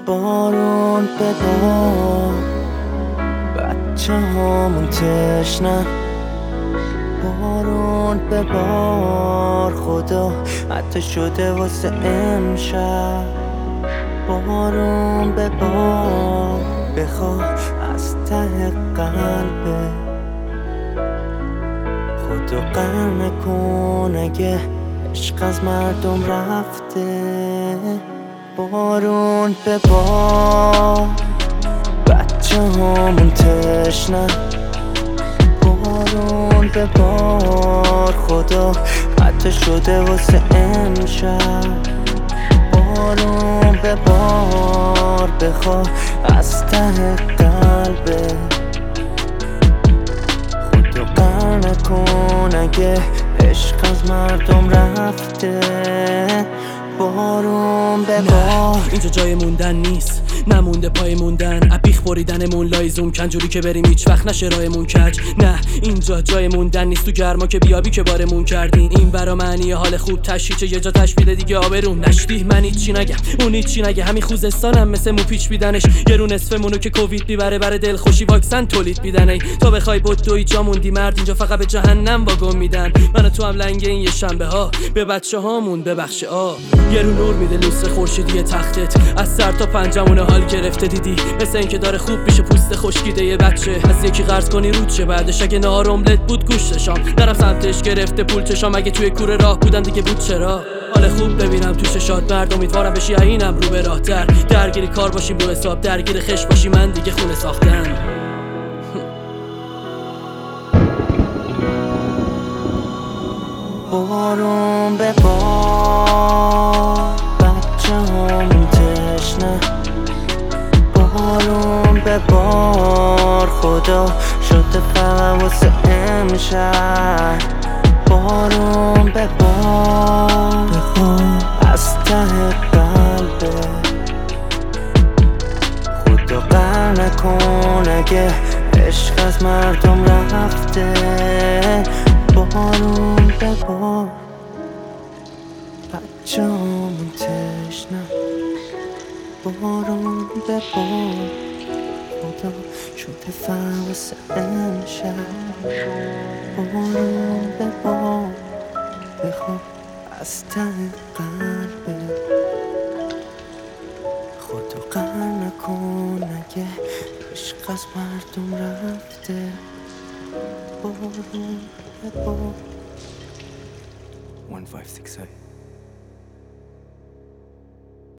بارون به بار، بچه هامون تشنن. بارون به بار، خدا حتی شده واسه امشب. بارون به بار، بخواه از ته قلبه. خودو قهر نکن اگه عشق از مردم رفته. بارون به بار، بچه هامون تشنن. بارون به بار، خدا حتی شده واسه امشب. بارون به بار، بخواه از ته قلبه. خودو قهر نکن اگه عشق از مردم رفته. بارون به بار، اینجا جای موندن نیست، نمونده پای موندن. ابیخ بریدنمون لایزوم کنجوری که بریم هیچ وقت نشه راهمون کج. نه اینجا جای موندن نیست، تو گرما که بیابی که بارمون کردین. این برا معنی حال خوب تشریچه یه جا تشبیه دیگه آبرون نشتی. من هیچی نگم اون هیچی نگه، همین خوزستانم مثل مو پیچ بیدنش. یه رو نصفمونو که کووید میبره بره دلخوشی واکسن تولید بیدن. ای تو بخوای بدوی جا موندی مرد، اینجا فقط به جهنم واگن میدن. من تو هم لنگ این یه شنبه ها به بچه هامون ببخش. یه رو نور میده لوس خورشیدی تختت، از سر تا پنجمون حال گرفته. دیدی مثل این که داره خوب میشه پوست خشکیده یه بچه. از یکی قرض کنی رود شه، بعدش اگه نهار املت بود گوشت شام نرم سمتش گرفته پول چشام. اگه توی کوره راه بودن دیگه بود چرا. حال خوب ببینم تو چشات مرد، امیدوارم بشی اینم رو به راه تر. درگیری کار باشیم رو حساب، درگیر خش باشی من دیگه خونه ساختن. بارون به بار، بچه هامون تشنه. بارون به بار، خدا شده فقط واسه امشب. بارون به بار، بخواه از ته قلبه. خودو قهر نکن اگه عشق از مردم رفته. بارون به بار، بچه هامون تشنه. بارون به بار، خدا شده فقط واسه امشب. بارون به بار، بخواه از ته قلبه. خودو قهر نکن اگه عشق از مردم رفته. بارون به بار 1568